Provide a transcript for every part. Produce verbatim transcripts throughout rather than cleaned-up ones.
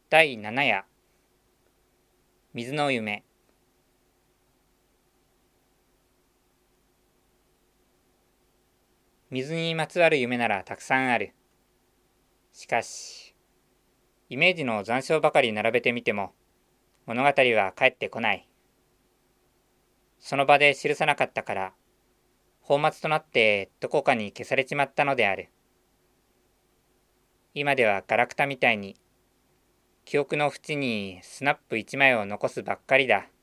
だいなな夜水の夢。水にまつわる夢ならたくさんある。しかし、イメージの残照ばかり並べてみても物語は返ってこない。その場で記さなかったから、放末となってどこかに消されちまったのである。今ではガラクタみたいに、記憶の縁にスナップ一枚を残すばっかりだ。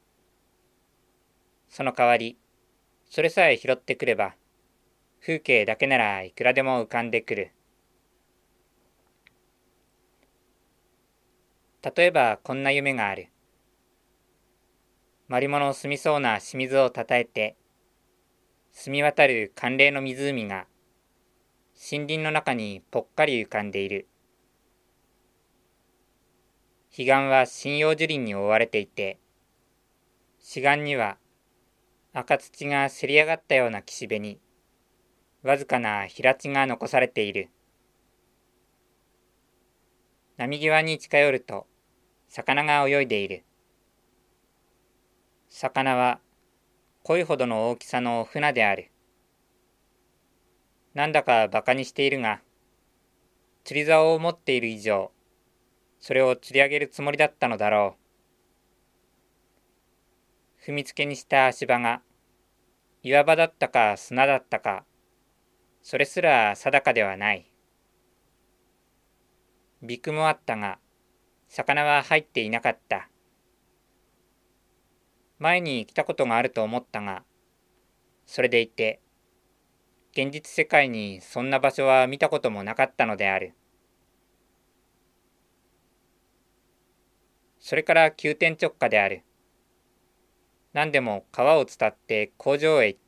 その代わり、それさえ拾ってくれば、風景だけならいくらでも浮かんでくる。例えばこんな夢がある。マリモの住みそうな清水をたたえて、澄み渡る寒冷の湖が、森林の中にぽっかり浮かんでいる。彼岸は針葉樹林に覆われていて、此岸には赤土がせり上がったような岸辺に、わずかな平地が残されている。波際に近寄ると、魚が泳いでいる。魚は鯉ほどの大きさの船である。なんだかバカにしているが、釣り竿を持っている以上、それを釣り上げるつもりだったのだろう。踏みつけにした足場が、岩場だったか砂だったか、それすら定かではない。陸もあったが、魚は入っていなかった。前に来たことがあると思ったが、それでいて、現実世界にそんな場所は見たこともなかったのである。それから急転直下である。何でも川を伝って工場へ行った。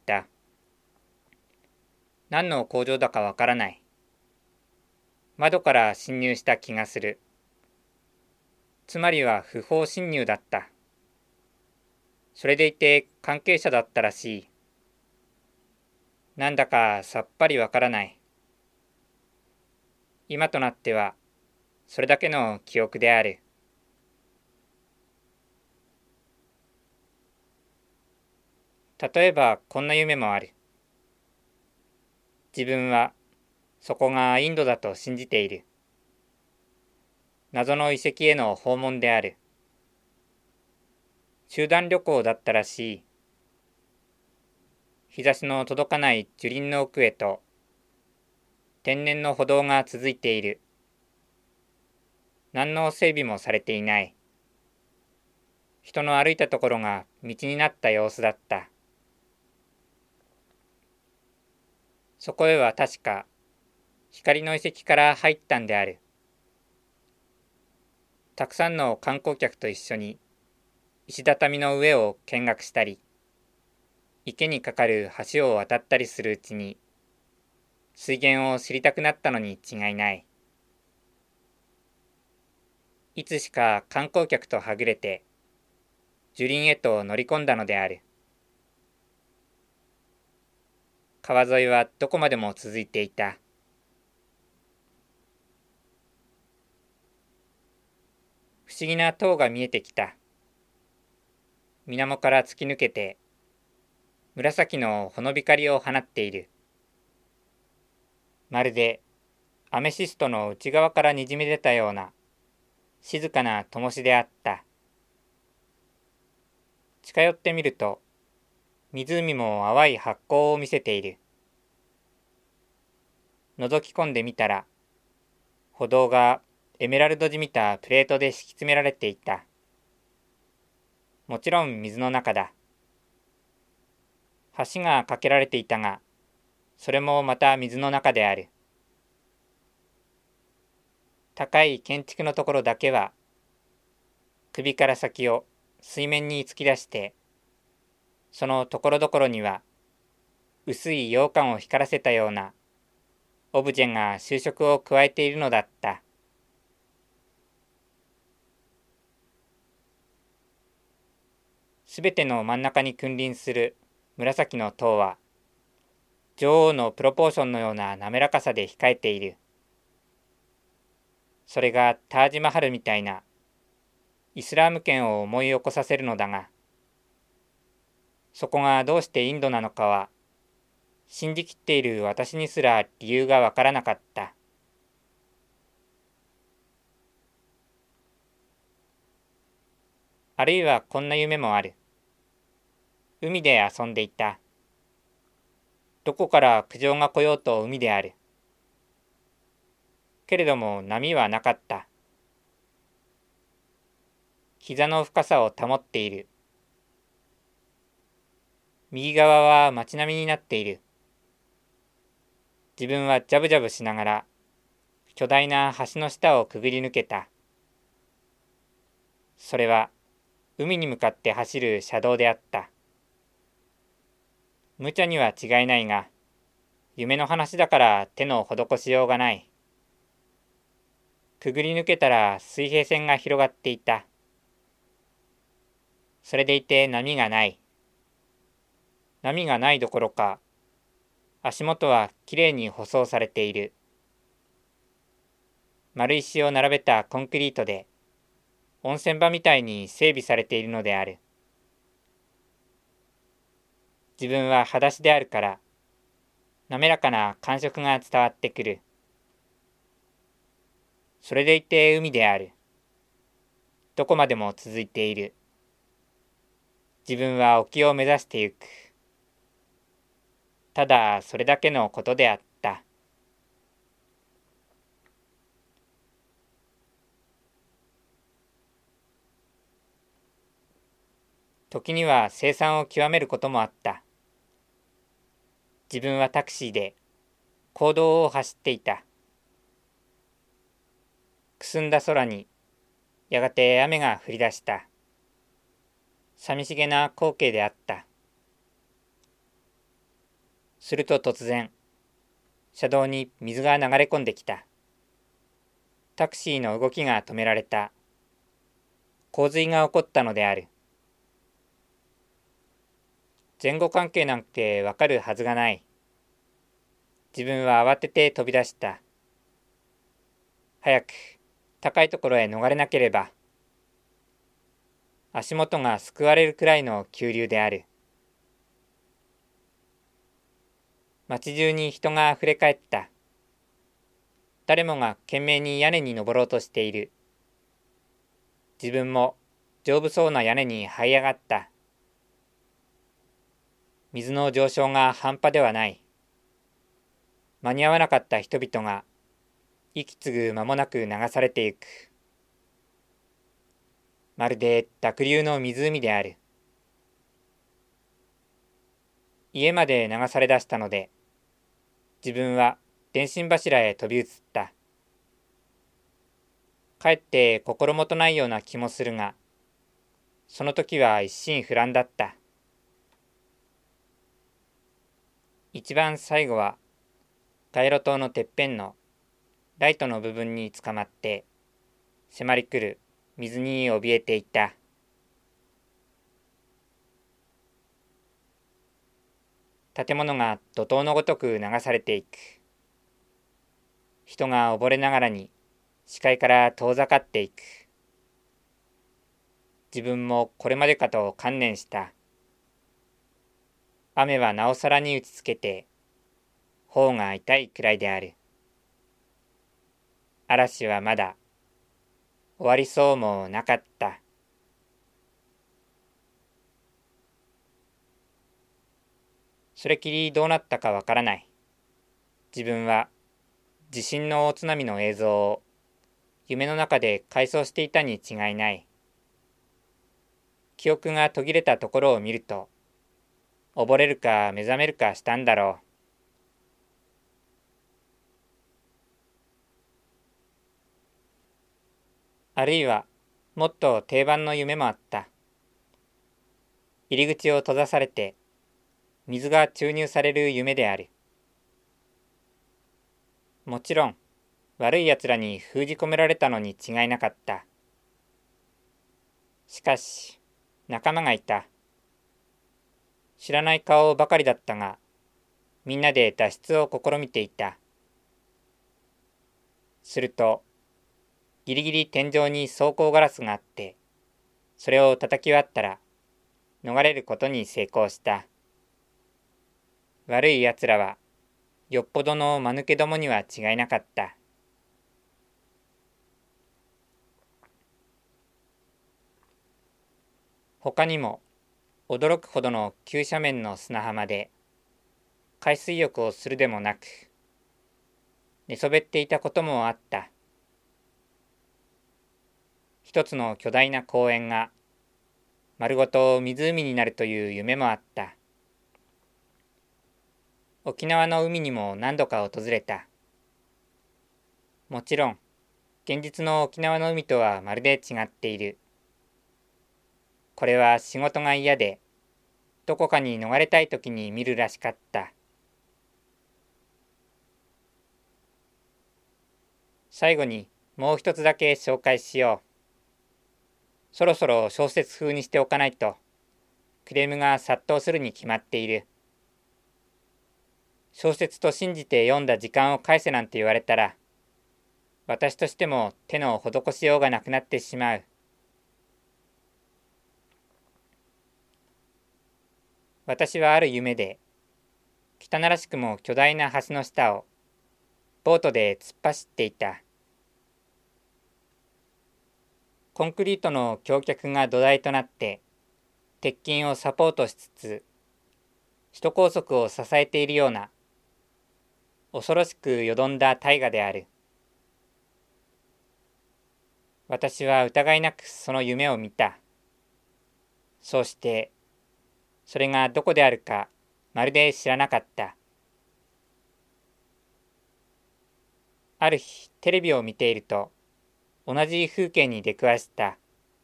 何の工場だかわからない。窓から侵入した気がする。つまりは不法侵入だった。それでいて関係者だったらしい。なんだかさっぱりわからない。今となってはそれだけの記憶である。例えばこんな夢もある。自分はそこがインドだと信じている。謎の遺跡への訪問である。集団旅行だったらしい。日差しの届かない樹林の奥へと天然の歩道が続いている。何の整備もされていない。人の歩いたところが道になった様子だった。そこへは確か光の遺跡から入ったんである。たくさんの観光客と一緒に石畳の上を見学したり、池に架かる橋を渡ったりするうちに、水源を知りたくなったのに違いない。いつしか観光客とはぐれて、樹林へと乗り込んだのである。川沿いはどこまでも続いていた。不思議な塔が見えてきた。水面から突き抜けて、紫のほの光を放っている。まるでアメシストの内側からにじみ出たような静かな灯火であった。近寄ってみると、湖も淡い発光を見せている。覗き込んでみたら、歩道がエメラルドじみたプレートで敷き詰められていた。もちろん水の中だ。橋が架けられていたが、それもまた水の中である。高い建築のところだけは、首から先を水面に突き出して、そのところどころには、薄い羊羹を光らせたようなオブジェが修飾を加えているのだった。すべての真ん中に君臨する紫の塔は、女王のプロポーションのような滑らかさで控えている。 それがタージマハルみたいなイスラーム圏を思い起こさせるのだが、そこがどうしてインドなのかは、信じきっている私にすら理由がわからなかった。あるいはこんな夢もある。海で遊んでいた。どこから苦情が来ようと海である。けれども波はなかった。膝の深さを保っている。右側は街並みになっている。自分はジャブジャブしながら巨大な橋の下をくぐり抜けた。それは海に向かって走る車道であった。無茶には違いないが、夢の話だから手の施しようがない。くぐり抜けたら水平線が広がっていた。それでいて波がない。波がないどころか、足元はきれいに舗装されている。丸石を並べたコンクリートで、温泉場みたいに整備されているのである。自分は裸足であるから、滑らかな感触が伝わってくる。それでいて海である。どこまでも続いている。自分は沖を目指してゆく。ただそれだけのことであった。時には凄惨を極めることもあった。自分はタクシーで公道を走っていた。くすんだ空にやがて雨が降り出した。寂しげな光景であった。すると突然、車道に水が流れ込んできた。タクシーの動きが止められた。洪水が起こったのである。前後関係なんてわかるはずがない。自分は慌てて飛び出した。早く高いところへ逃れなければ。足元がすくわれるくらいの急流である。街中に人があふれかえった。誰もが懸命に屋根に登ろうとしている。自分も丈夫そうな屋根に這い上がった。水の上昇が半端ではない。間に合わなかった人々が息継ぐ間もなく流されていく。まるで濁流の湖である。家まで流され出したので、自分は電信柱へ飛び移った。かえって心もとないような気もするが、その時は一心不乱だった。一番最後は街路灯のてっぺんのライトの部分につかまって迫り来る水に怯えていた。建物が怒涛のごとく流されていく。人が溺れながらに視界から遠ざかっていく。自分もこれまでかと観念した。雨はなおさらに打ちつけて、頬が痛いくらいである。嵐はまだ終わりそうもなかった。それきりどうなったかわからない。自分は地震の大津波の映像を夢の中で回想していたに違いない。記憶が途切れたところを見ると、溺れるか目覚めるかしたんだろう。あるいはもっと定番の夢もあった。入り口を閉ざされて水が注入される夢である。もちろん悪いやつらに封じ込められたのに違いなかった。しかし仲間がいた。知らない顔ばかりだったが、みんなで脱出を試みていた。するとギリギリ天井に装甲ガラスがあって、それを叩き割ったら逃れることに成功した。悪い奴らはよっぽどの間抜けどもには違いなかった。他にも驚くほどの急斜面の砂浜で海水浴をするでもなく、寝そべっていたこともあった。一つの巨大な公園が丸ごと湖になるという夢もあった。沖縄の海にも何度か訪れた。もちろん、現実の沖縄の海とはまるで違っている。これは仕事が嫌で、どこかに逃れたいときに見るらしかった。最後にもう一つだけ紹介しよう。そろそろ小説風にしておかないと、クレームが殺到するに決まっている。小説と信じて読んだ時間を返せなんて言われたら、私としても手の施しようがなくなってしまう。私はある夢で、汚らしくも巨大な橋の下をボートで突っ走っていた。コンクリートの橋脚が土台となって、鉄筋をサポートしつつ、首都高速を支えているような、恐ろしくよどんだ大河である。私は疑いなくその夢を見た。そうして、それがどこであるかまるで知らなかった。ある日テレビを見ていると、同じ風景に出くわした。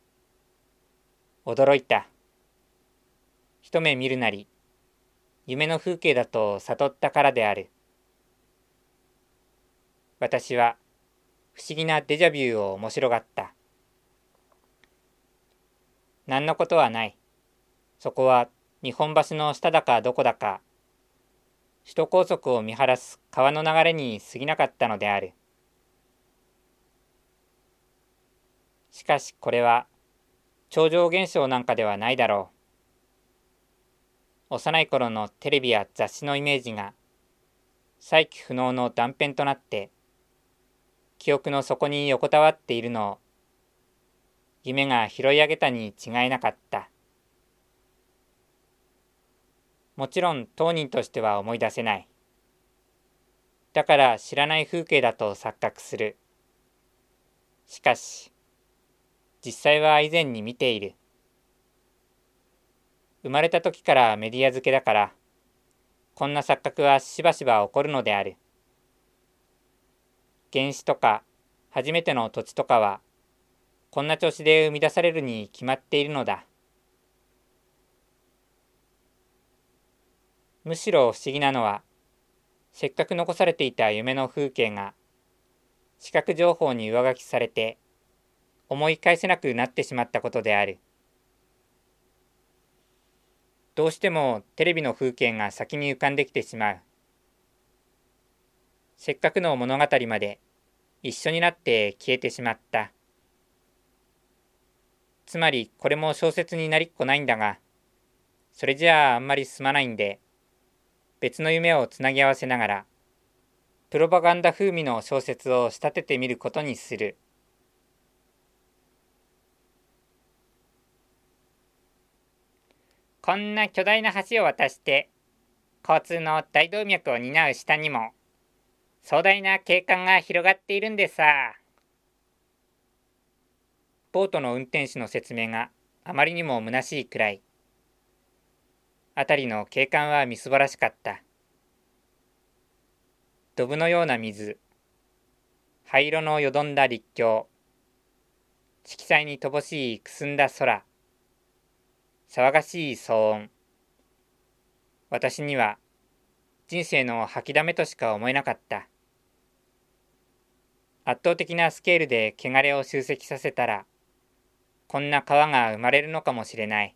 驚いた。一目見るなり、夢の風景だと悟ったからである。私は不思議なデジャビューを面白がった。何のことはない。そこは日本橋の下だかどこだか、首都高速を見晴らす川の流れに過ぎなかったのである。しかしこれは超常現象なんかではないだろう。幼い頃のテレビや雑誌のイメージが再起不能の断片となって記憶の底に横たわっているのを夢が拾い上げたに違いなかった。もちろん当人としては思い出せない。だから知らない風景だと錯覚する。しかし実際は以前に見ている。生まれた時からメディア付けだから、こんな錯覚はしばしば起こるのである。原子とか初めての土地とかは、こんな調子で生み出されるに決まっているのだ。むしろ不思議なのは、せっかく残されていた夢の風景が、視覚情報に上書きされて、思い返せなくなってしまったことである。どうしてもテレビの風景が先に浮かんできてしまう。せっかくの物語まで一緒になって消えてしまった。つまりこれも小説になりっこないんだが、それじゃああんまり進まないんで、別の夢をつなぎ合わせながら、プロパガンダ風味の小説を仕立ててみることにする。こんな巨大な橋を渡して、交通の大動脈を担う下にも、壮大な景観が広がっているんでさ。ボートの運転手の説明があまりにも虚しいくらい、辺りの景観はみすぼらしかった。ドブのような水、灰色のよどんだ陸橋、色彩に乏しいくすんだ空、騒がしい騒音。私には人生の吐きだめとしか思えなかった。圧倒的なスケールで汚れを集積させたら、こんな川が生まれるのかもしれない。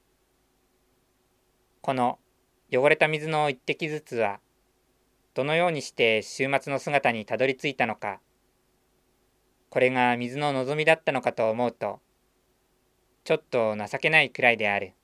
この汚れた水の一滴ずつは、どのようにして終末の姿にたどり着いたのか、 これが水の望みだったのかと思うと、ちょっと情けないくらいである。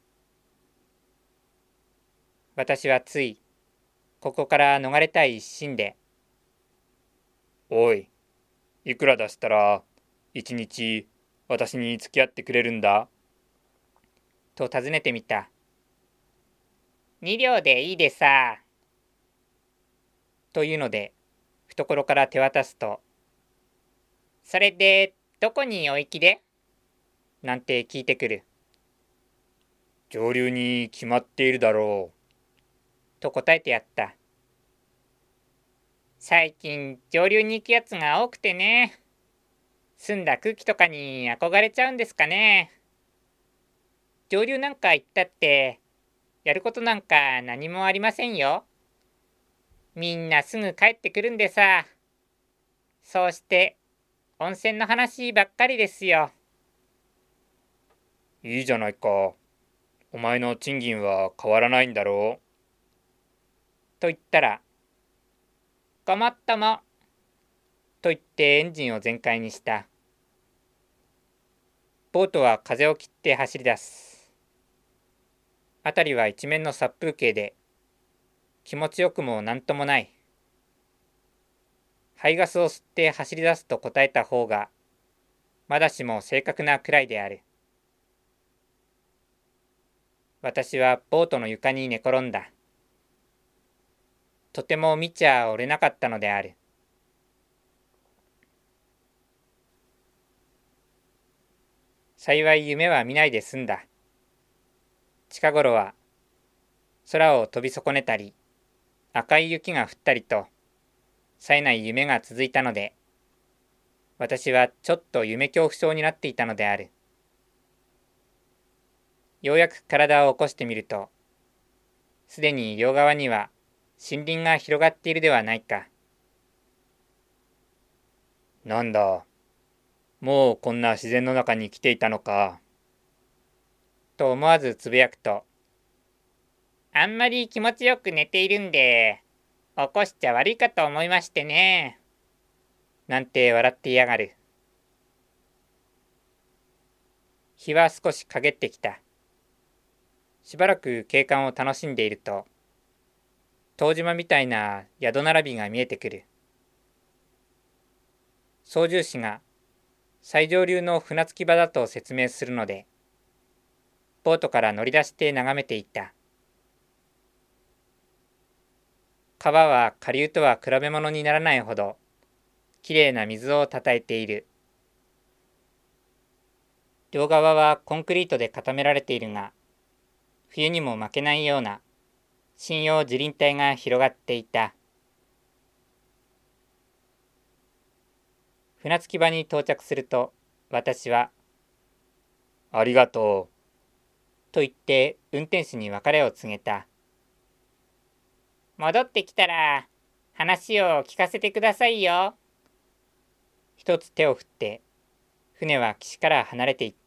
私はつい、ここから逃れたい一心で、 おい、いくら出したら、一日、私に付き合ってくれるんだと尋ねてみた。二両でいいでさ。というので、懐から手渡すと、それで、どこにお行きでなんて聞いてくる。 上流に決まっているだろう。と答えてやった。最近、上流に行くやつが多くてね。澄んだ空気とかに憧れちゃうんですかね。上流なんか行ったって、やることなんか何もありませんよ。みんなすぐ帰ってくるんでさ。そうして、温泉の話ばっかりですよ。 いいじゃないか。お前の賃金は変わらないんだろう。 と言ったら、ごもっとも。と言ってエンジンを全開にした。ボートは風を切って走り出す。辺りは一面の殺風景で、気持ちよくもなんともない。排ガスを吸って走り出すと答えた方が、まだしも正確なくらいである。私はボートの床に寝転んだ。とても見ちゃおれなかったのである。幸い夢は見ないで済んだ。近頃は空を飛び損ねたり、赤い雪が降ったりと、冴えない夢が続いたので、私はちょっと夢恐怖症になっていたのである。ようやく体を起こしてみると、すでに両側には森林が広がっているではないか。 なんだ、もうこんな自然の中に来ていたのか。 と思わずつぶやくと、あんまり気持ちよく寝ているんで、起こしちゃ悪いかと思いましてね。なんて笑っていやがる。日は少し陰ってきた。しばらく景観を楽しんでいると、湯島みたいな宿並びが見えてくる。操縦士が最上流の船着き場だと説明するので、ボートから乗り出して眺めていた。川は下流とは比べ物にならないほど、きれいな水をたたえている。両側はコンクリートで固められているが、冬にも負けないような針葉樹林帯が広がっていた。船着き場に到着すると、私は、 ありがとう。 と言って運転手に別れを告げた。戻ってきたら、話を聞かせてくださいよ。一つ手を振って、船は岸から離れていった。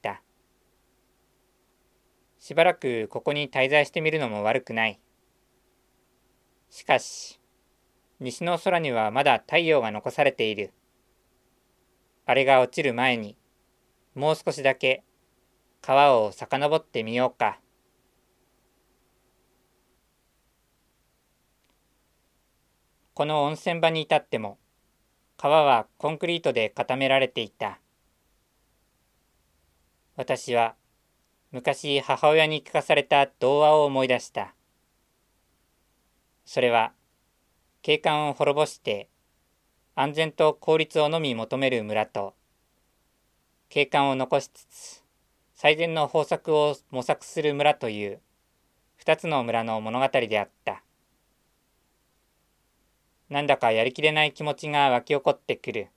しばらくここに滞在してみるのも悪くない。しかし、西の空にはまだ太陽が残されている。あれが落ちる前に、もう少しだけ川を遡ってみようか。この温泉場に至っても、川はコンクリートで固められていた。私は昔母親に聞かされた童話を思い出した。それは景観を滅ぼして安全と効率をのみ求める村と、景観を残しつつ最善の方策を模索する村という二つの村の物語であった。なんだかやりきれない気持ちが湧き起こってくる。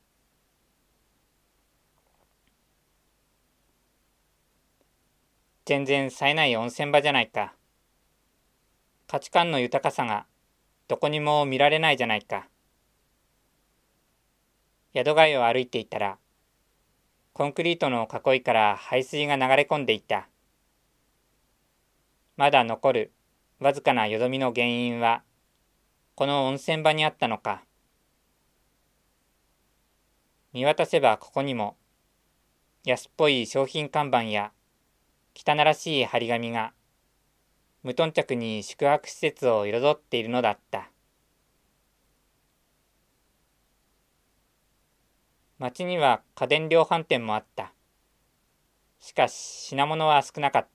全然冴えない温泉場じゃないか。価値観の豊かさがどこにも見られないじゃないか。宿街を歩いていたら、コンクリートの囲いから排水が流れ込んでいた。まだ残るわずかなよどみの原因は、この温泉場にあったのか。 見渡せばここにも安っぽい商品看板や汚らしい張り紙が無頓着に宿泊施設を彩っているのだった。町には家電量販店もあった。しかし品物は少なかった。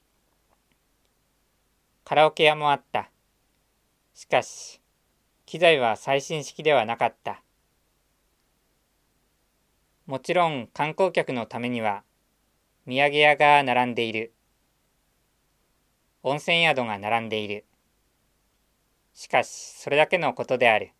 カラオケ屋もあった。しかし機材は最新式ではなかった。もちろん観光客のためには土産屋が並んでいる。温泉宿が並んでいる。しかしそれだけのことである。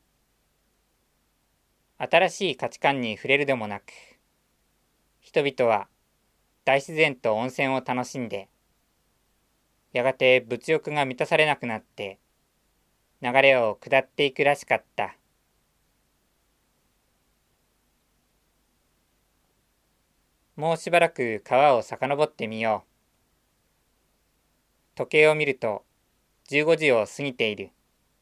新しい価値観に触れるでもなく、人々は大自然と温泉を楽しんで、やがて物欲が満たされなくなって流れを下っていくらしかった。もうしばらく川を遡ってみよう。時計を見るとじゅうごじを過ぎている。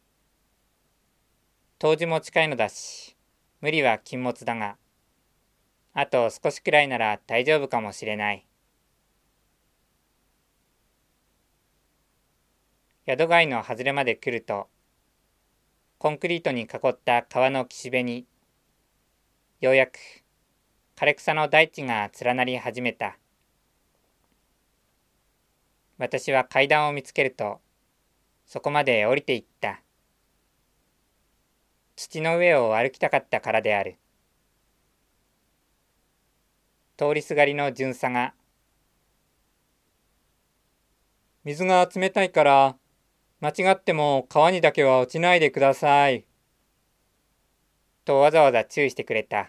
冬至も近いのだし、無理は禁物だが、あと少しくらいなら大丈夫かもしれない。宿街の外れまで来ると、コンクリートに囲った川の岸辺に、ようやく枯れ草の大地が連なり始めた。私は階段を見つけると、そこまで降りていった。土の上を歩きたかったからである。通りすがりの巡査が、水が冷たいから、間違っても川にだけは落ちないでください。とわざわざ注意してくれた。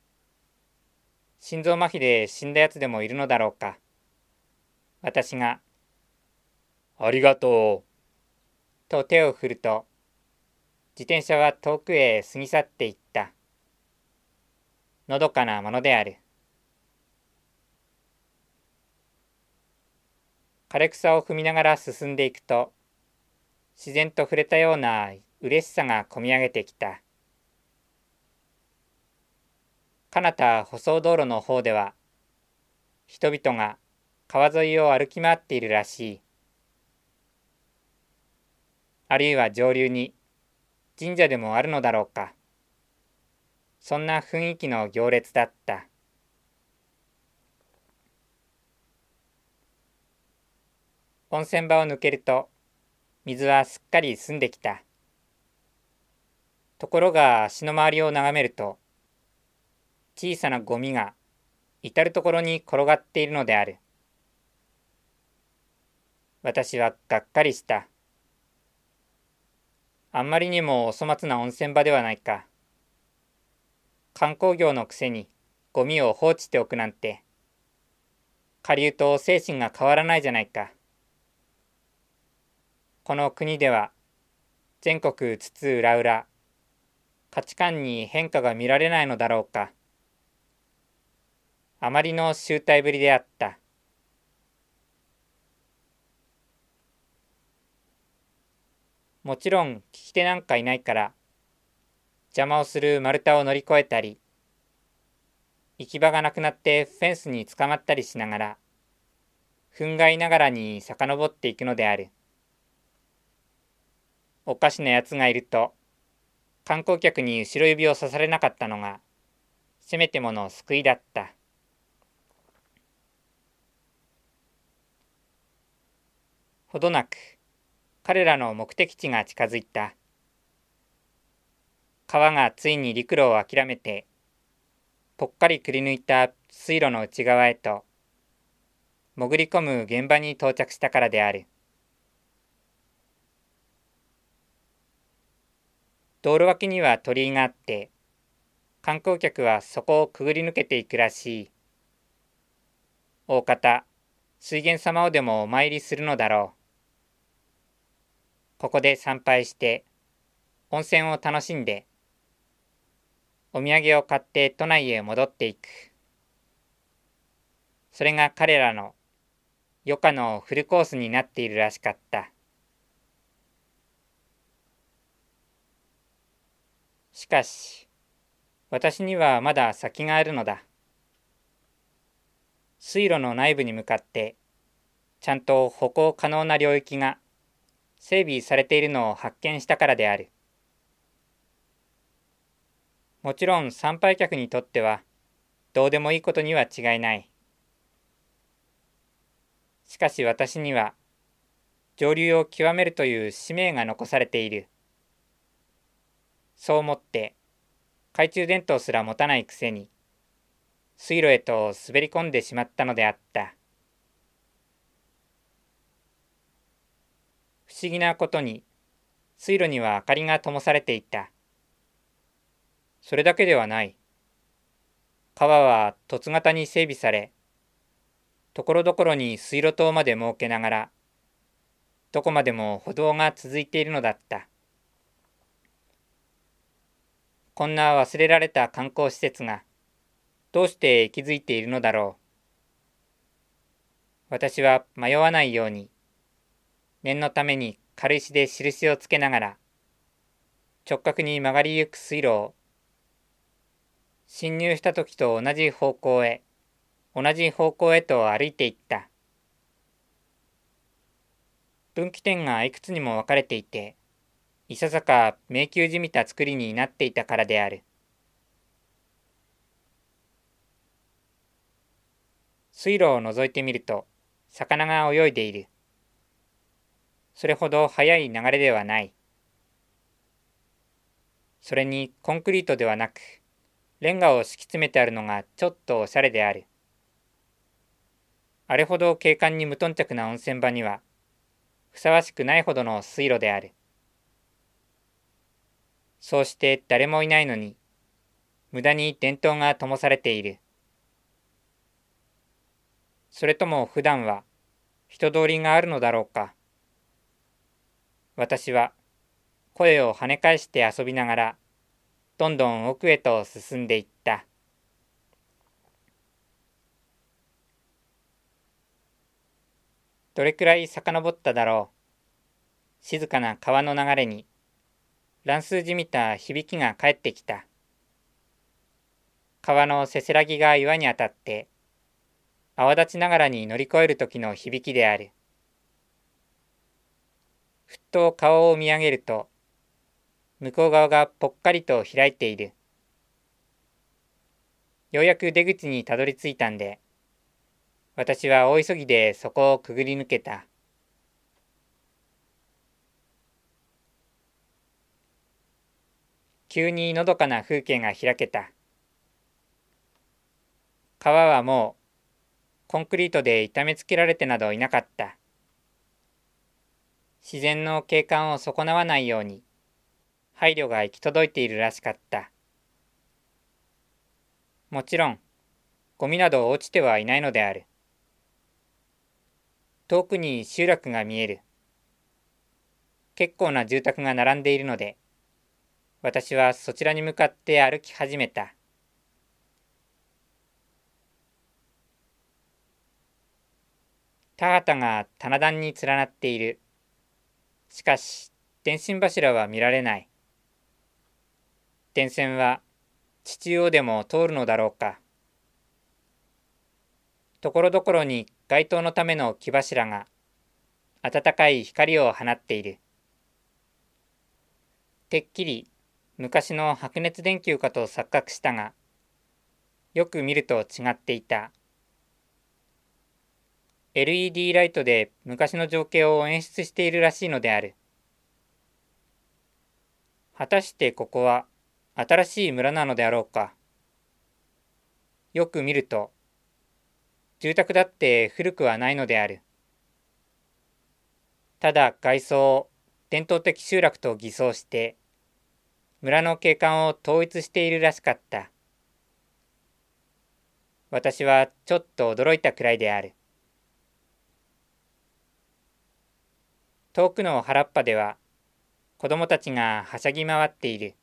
心臓麻痺で死んだやつでもいるのだろうか。私が、 ありがとう。 と手を振ると、自転車は遠くへ過ぎ去っていった。のどかなものである。枯れ草を踏みながら進んでいくと、自然と触れたような嬉しさがこみ上げてきた。彼方舗装道路の方では、人々が川沿いを歩き回っているらしい。あるいは上流に神社でもあるのだろうか。そんな雰囲気の行列だった。温泉場を抜けると、水はすっかり澄んできた。ところが足の周りを眺めると、小さなゴミが至るところに転がっているのである。私はがっかりした。あんまりにもお粗末な温泉場ではないか。観光業のくせにゴミを放置しておくなんて、下流と精神が変わらないじゃないか。この国では全国津々浦々、価値観に変化が見られないのだろうか。あまりの醜態ぶりであった。もちろん聞き手なんかいないから邪魔をする丸太を乗り越えたり、行き場がなくなってフェンスに捕まったりしながら憤慨ながらに遡っていくのである。おかしなやつがいると観光客に後ろ指を刺されなかったのがせめてもの救いだった。ほどなく彼らの目的地が近づいた。川がついに陸路を諦めて、ぽっかりくり抜いた水路の内側へと、潜り込む現場に到着したからである。道路脇には鳥居があって、観光客はそこをくぐり抜けていくらしい。大方、水源様をでもお参りするのだろう。ここで参拝して、温泉を楽しんで、お土産を買って都内へ戻っていく。それが彼らの余暇のフルコースになっているらしかった。しかし、 私にはまだ先があるのだ。水路の内部に向かって、ちゃんと歩行可能な領域が整備されているのを発見したからである。もちろん参拝客にとってはどうでもいいことには違いない。しかし私には上流を極めるという使命が残されている。そう思って懐中電灯すら持たないくせに水路へと滑り込んでしまったのであった。不思議なことに水路には明かりが灯されていた。それだけではない。川は凸型に整備され、ところどころに水路灯まで設けながら、どこまでも歩道が続いているのだった。こんな忘れられた観光施設がどうして息づいているのだろう。私は迷わないように、念のために軽石で印をつけながら、直角に曲がりゆく水路を、侵入した時と同じ方向へ、同じ方向へと歩いていった。分岐点がいくつにも分かれていて、いささか迷宮じみた作りになっていたからである。水路を覗いてみると、魚が泳いでいる。それほど速い流れではない。それにコンクリートではなく、レンガを敷き詰めてあるのがちょっとおしゃれである。あれほど景観に無頓着な温泉場には、ふさわしくないほどの水路である。そうして誰もいないのに、無駄に電灯が灯されている。それとも普段は人通りがあるのだろうか。私は声を跳ね返して遊びながら、どんどん奥へと進んでいった。どれくらい遡っただろう。静かな川の流れに、乱数じみた響きが返ってきた。川のせせらぎが岩に当たって、泡立ちながらに乗り越える時の響きである。ふっと顔を見上げると、向こう側がぽっかりと開いている。ようやく出口にたどり着いたんで、私は大急ぎでそこをくぐり抜けた。急にのどかな風景が開けた。川はもうコンクリートで痛めつけられてなどいなかった。自然の景観を損なわないように配慮が行き届いているらしかった。もちろんゴミなど落ちてはいないのである。遠くに集落が見える。結構な住宅が並んでいるので、私はそちらに向かって歩き始めた。田畑が棚田に連なっている。しかし、電信柱は見られない。電線は地中をでも通るのだろうか。ところどころに街灯のための木柱が暖かい光を放っている。てっきり昔の白熱電球かと錯覚したが、よく見ると違っていた。エルイーディー ライトで昔の情景を演出しているらしいのである。果たしてここは新しい村なのであろうか。よく見ると、住宅だって古くはないのである。ただ外装を伝統的集落と偽装して、村の景観を統一しているらしかった。私はちょっと驚いたくらいである。遠くの原っぱでは子供たちがはしゃぎ回っている。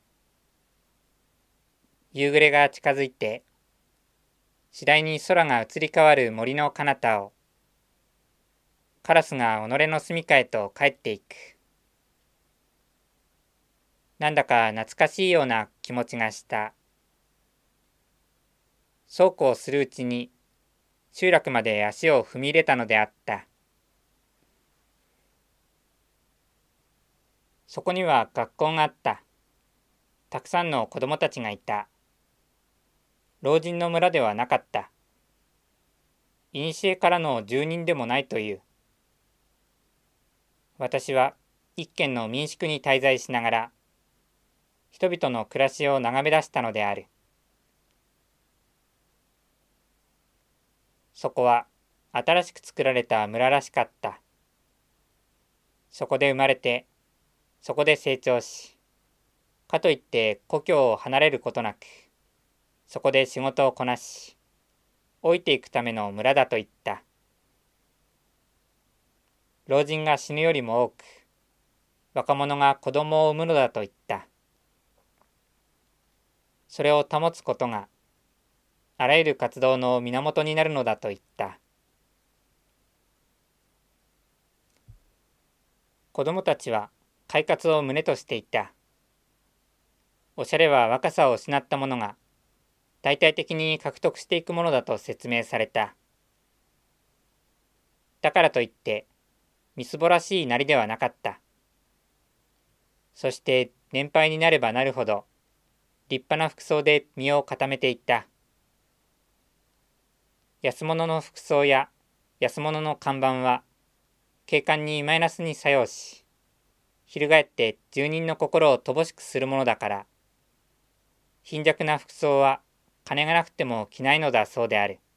夕暮れが近づいて、次第に空が移り変わる森の彼方を、カラスが己の住処へと帰っていく。なんだか懐かしいような気持ちがした。 そうこうするうちに集落まで足を踏み入れたのであった。そこには学校があった。たくさんの子供たちがいた。老人の村ではなかった。古からの住人でもないという。私は一軒の民宿に滞在しながら、人々の暮らしを眺め出したのである。そこは新しく作られた村らしかった。そこで生まれて、そこで成長し、かといって故郷を離れることなく、そこで仕事をこなし、老いていくための村だと言った。老人が死ぬよりも多く、若者が子供を産むのだと言った。それを保つことが、あらゆる活動の源になるのだと言った。子供たちは快活を旨としていた。おしゃれは若さを失った者が大体的に獲得していくものだと説明された。だからといってみすぼらしいなりではなかった。そして年配になればなるほど立派な服装で身を固めていった。安物の服装や安物の看板は景観にマイナスに作用し、翻って住人の心を乏しくするものだから、貧弱な服装は金がなくても着ないのだそうである。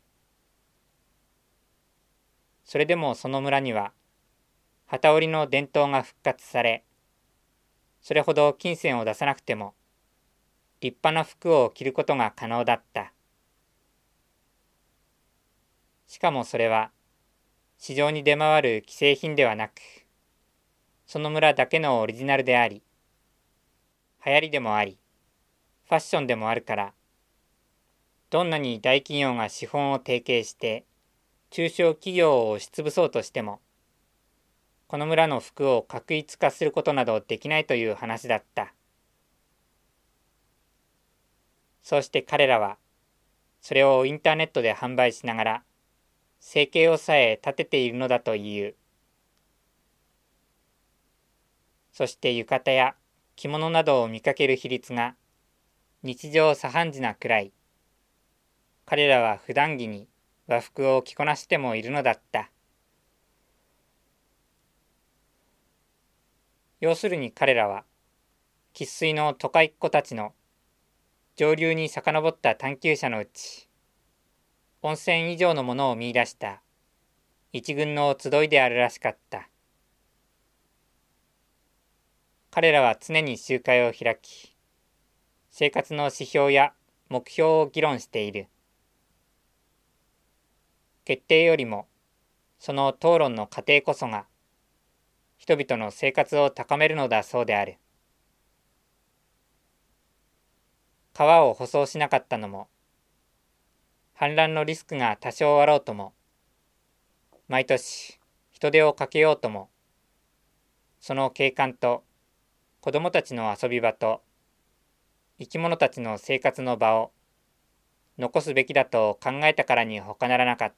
それでもその村には、機織りの伝統が復活され、それほど金銭を出さなくても、立派な服を着ることが可能だった。しかもそれは、市場に出回る既製品ではなく、その村だけのオリジナルであり、流行りでもあり、ファッションでもあるから、どんなに大企業が資本を提携して、中小企業を押しつぶそうとしても、この村の服を画一化することなどできないという話だった。そうして彼らは、それをインターネットで販売しながら、生計をさえ立てているのだという。そして浴衣や着物などを見かける比率が日常茶飯事なくらい、彼らは普段着に和服を着こなしてもいるのだった。要するに彼らは生粋の都会っ子たちの上流に遡った探求者のうち、温泉以上のものを見出した一群の集いであるらしかった。彼らは常に集会を開き、生活の指標や目標を議論している。決定よりも、その討論の過程こそが、人々の生活を高めるのだそうである。川を舗装しなかったのも、氾濫のリスクが多少あろうとも、毎年人手をかけようとも、その景観と子供たちの遊び場と生き物たちの生活の場を残すべきだと考えたからに他ならなかった。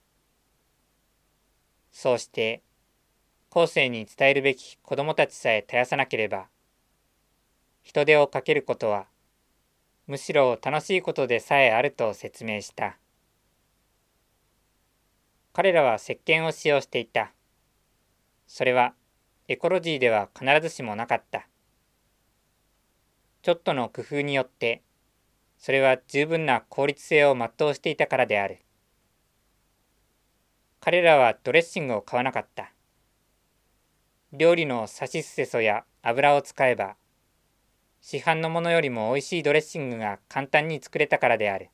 そうして後世に伝えるべき子供たちさえ絶やさなければ、人手をかけることはむしろ楽しいことでさえあると説明した。彼らは石鹸を使用していた。それはエコロジーでは必ずしもなかった。ちょっとの工夫によって、それは十分な効率性を全うしていたからである。彼らはドレッシングを買わなかった。料理のさしすせそや油を使えば、市販のものよりもおいしいドレッシングが簡単に作れたからである。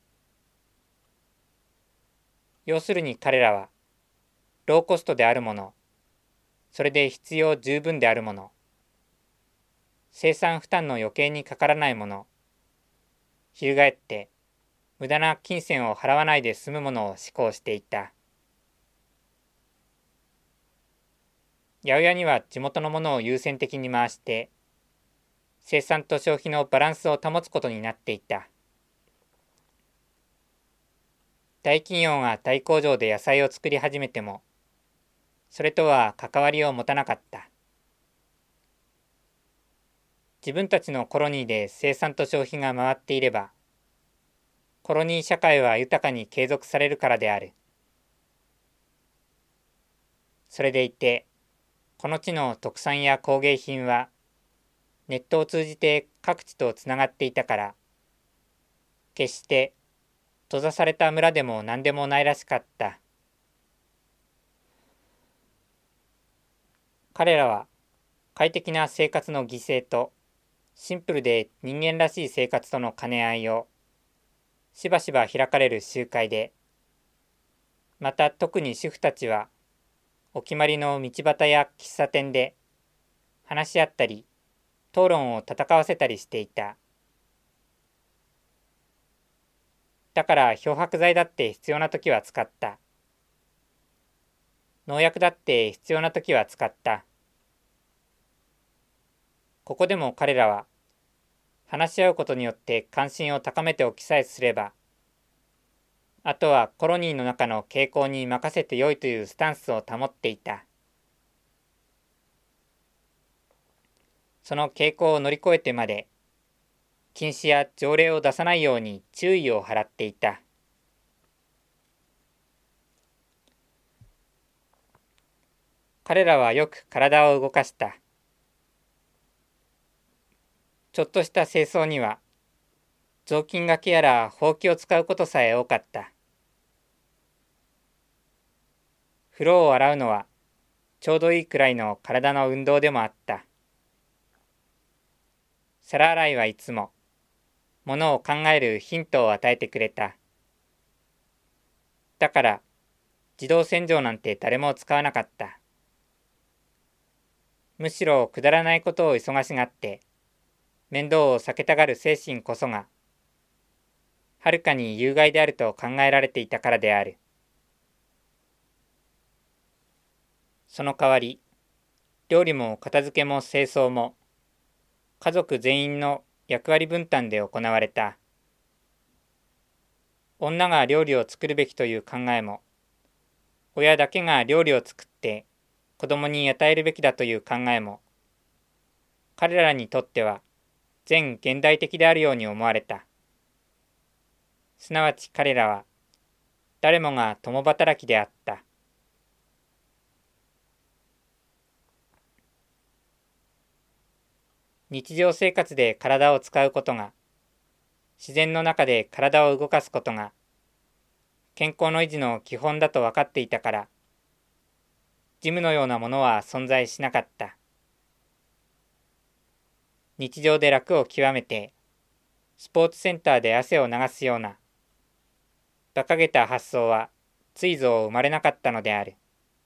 要するに彼らは、ローコストであるもの、それで必要十分であるもの、生産負担の余計にかからないもの、翻って無駄な金銭を払わないで済むものを志向していた。八百屋には地元のものを優先的に回して、生産と消費のバランスを保つことになっていた。 大企業が大工場で野菜を作り始めても、それとは関わりを持たなかった。自分たちのコロニーで生産と消費が回っていれば、コロニー社会は豊かに継続されるからである。それでいて、この地の特産や工芸品は、ネットを通じて各地とつながっていたから、決して閉ざされた村でも何でもないらしかった。彼らは快適な生活の犠牲とシンプルで人間らしい生活との兼ね合いをしばしば開かれる集会で、また特に主婦たちはお決まりの道端や喫茶店で話し合ったり討論を戦わせたりしていた。だから漂白剤だって必要な時は使った。農薬だって必要な時は使った。ここでも彼らは話し合うことによって関心を高めておきさえすれば、あとはコロニーの中の傾向に任せてよいというスタンスを保っていた。その傾向を乗り越えてまで、禁止や条例を出さないように注意を払っていた。彼らはよく体を動かした。ちょっとした清掃には、雑巾がけやらほうきを使うことさえ多かった。風呂を洗うのはちょうどいいくらいの体の運動でもあった。皿洗いはいつも、ものを考えるヒントを与えてくれた。だから、自動洗浄なんて誰も使わなかった。むしろくだらないことを忙しがって、面倒を避けたがる精神こそが、はるかに有害であると考えられていたからである。その代わり、料理も片付けも清掃も、家族全員の役割分担で行われた。女が料理を作るべきという考えも、親だけが料理を作って子供に与えるべきだという考えも、彼らにとっては全現代的であるように思われた。すなわち彼らは誰もが共働きであった。日常生活で体を使うことが、自然の中で体を動かすことが、健康の維持の基本だと分かっていたから、ジムのようなものは存在しなかった。日常で楽を極めて、スポーツセンターで汗を流すような、馬鹿げた発想はついぞ生まれなかったのである。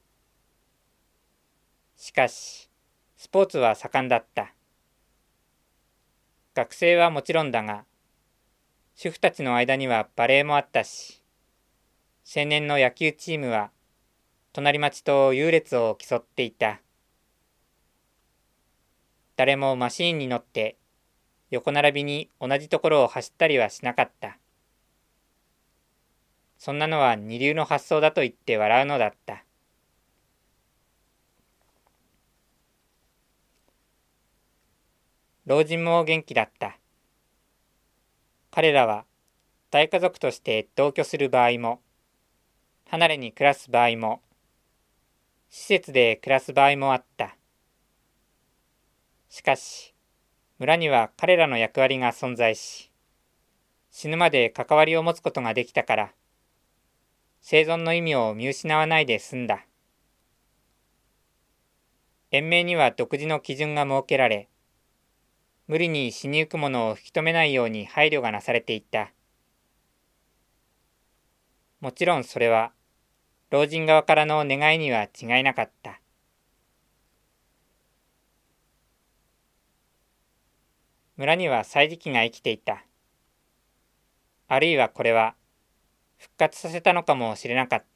しかし、スポーツは盛んだった。学生はもちろんだが、主婦たちの間にはバレーもあったし、青年の野球チームは隣町と優劣を競っていた。誰もマシーンに乗って横並びに同じところを走ったりはしなかった。そんなのは二流の発想だと言って笑うのだった。老人も元気だった。彼らは大家族として同居する場合も、離れに暮らす場合も、施設で暮らす場合もあった。しかし、村には彼らの役割が存在し、死ぬまで関わりを持つことができたから、生存の意味を見失わないで済んだ。延命には独自の基準が設けられ、無理に死にゆくものを引き止めないように配慮がなされていった。もちろんそれは、老人側からの願いには違いなかった。村には歳時記が生きていた。あるいはこれは、復活させたのかもしれなかった。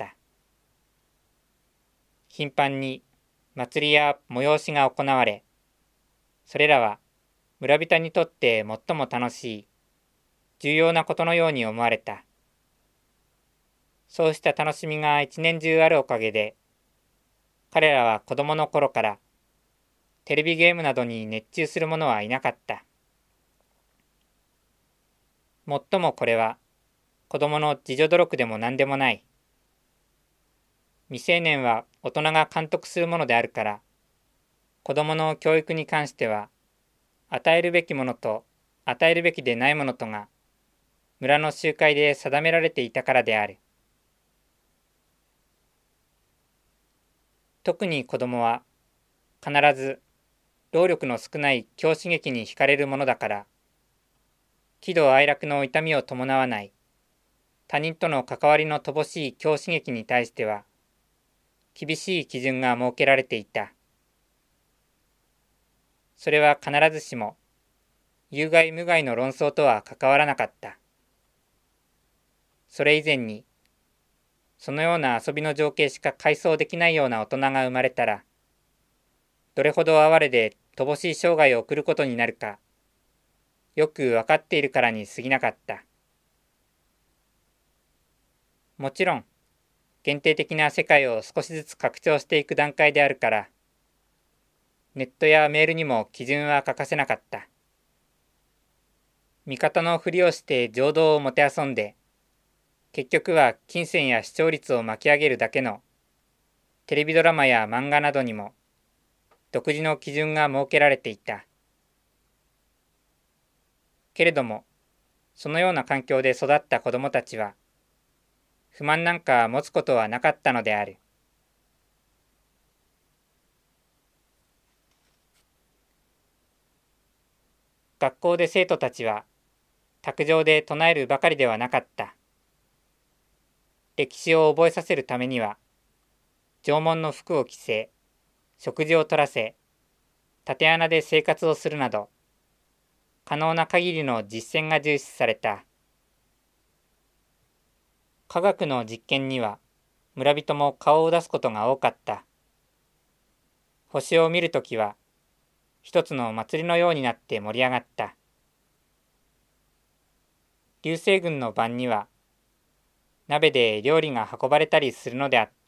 頻繁に祭りや催しが行われ、それらは村人にとって最も楽しい、重要なことのように思われた。 そうした楽しみが一年中あるおかげで、彼らは子供の頃からテレビゲームなどに熱中する者はいなかった。もっともこれは子供の自助努力でも何でもない。未成年は大人が監督するものであるから、子供の教育に関しては、与えるべきものと与えるべきでないものとが、村の集会で定められていたからである。特に子供は、必ず労力の少ない強刺激に惹かれるものだから、喜怒哀楽の痛みを伴わない、他人との関わりの乏しい強刺激に対しては、厳しい基準が設けられていた。それは必ずしも、有害無害の論争とは関わらなかった。それ以前に、そのような遊びの情景しか回想できないような大人が生まれたら、どれほど哀れで乏しい生涯を送ることになるか、よくわかっているからに過ぎなかった。もちろん、限定的な世界を少しずつ拡張していく段階であるから、ネットやメールにも基準は欠かせなかった。味方のふりをして情動をもてあそんで、結局は金銭や視聴率を巻き上げるだけのテレビドラマや漫画などにも独自の基準が設けられていた。けれども、そのような環境で育った子供たちは、不満なんか持つことはなかったのである。学校で生徒たちは、卓上で唱えるばかりではなかった。歴史を覚えさせるためには、縄文の服を着せ、食事をとらせ、縦穴で生活をするなど、可能な限りの実践が重視された。科学の実験には、村人も顔を出すことが多かった。星を見るときは、一つの祭りのようになって盛り上がった。流星群の晩には、鍋で料理が運ばれたりするのであった。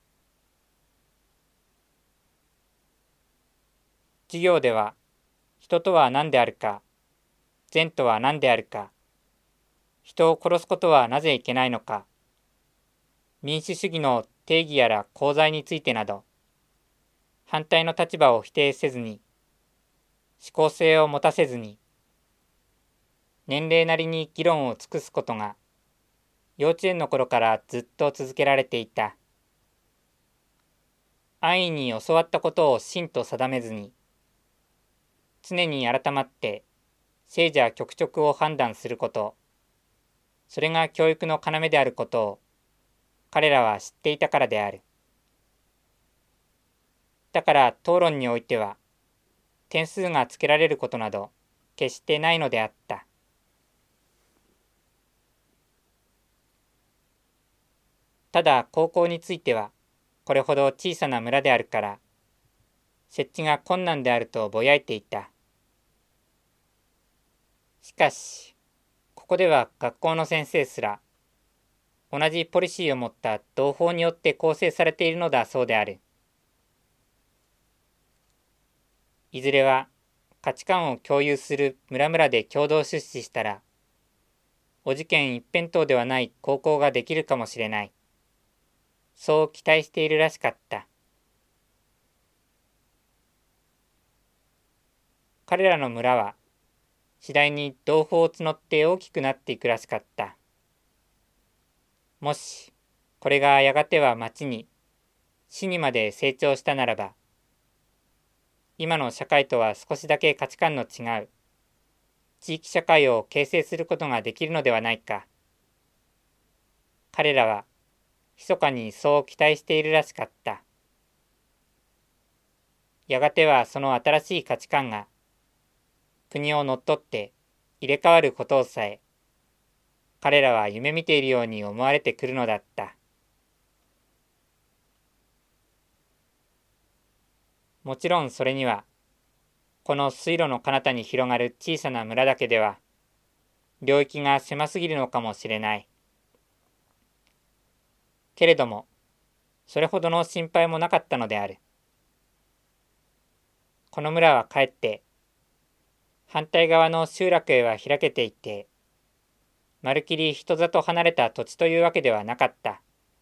授業では、人とは何であるか、善とは何であるか、人を殺すことはなぜいけないのか、民主主義の定義やら功罪についてなど、反対の立場を否定せずに、思考性を持たせずに、年齢なりに議論を尽くすことが、幼稚園の頃からずっと続けられていた。安易に教わったことを真と定めずに、常に改まって聖者局直を判断すること、それが教育の要であることを彼らは知っていたからである。だから討論においては点数がつけられることなど決してないのであった。ただ高校についてはこれほど小さな村であるから設置が困難であるとぼやいていた。しかしここでは学校の先生すら同じポリシーを持った同胞によって構成されているのだそうである。いずれは価値観を共有する村々で共同出資したらお受験一辺倒ではない高校ができるかもしれない。そう期待しているらしかった。彼らの村は次第に同胞を募って大きくなっていくらしかった。もしこれがやがては町に市にまで成長したならば、今の社会とは少しだけ価値観の違う地域社会を形成することができるのではないか。彼らは密かにそう期待しているらしかった。やがてはその新しい価値観が国を乗っ取って入れ替わることをさえ彼らは夢見ているように思われてくるのだった。もちろんそれにはこの水路の彼方に広がる小さな村だけでは領域が狭すぎるのかもしれない。 けれども、それほどの心配もなかったのである。この村はかえって、反対側の集落へは開けていて、まるきり人里離れた土地というわけではなかった。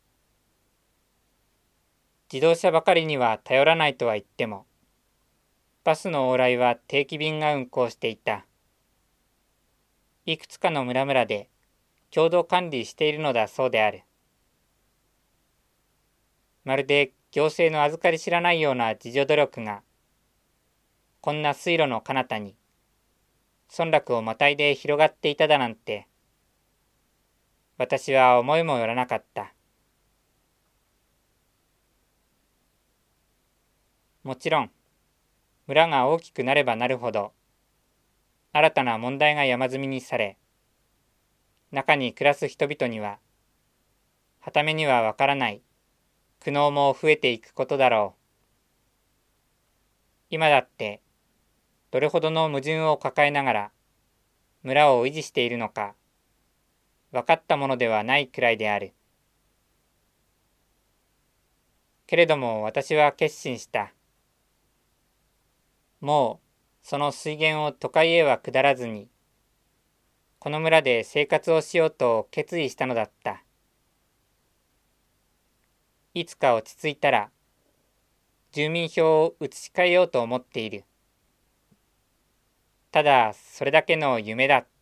自動車ばかりには頼らないとは言っても、バスの往来は定期便が運行していた。いくつかの村々で共同管理しているのだそうである。まるで行政の預かり知らないような自助努力が、こんな水路の彼方に、村落をまたいで広がっていただなんて、私は思いもよらなかった。もちろん、村が大きくなればなるほど、新たな問題が山積みにされ、中に暮らす人々には、はためにはわからない苦悩も増えていくことだろう。今だって、どれほどの矛盾を抱えながら、村を維持しているのか、分かったものではないくらいである。けれども私は決心した。もうその水源を都会へは下らずに、この村で生活をしようと決意したのだった。いつか落ち着いたら、住民票を移し替えようと思っている。ただそれだけの夢だった。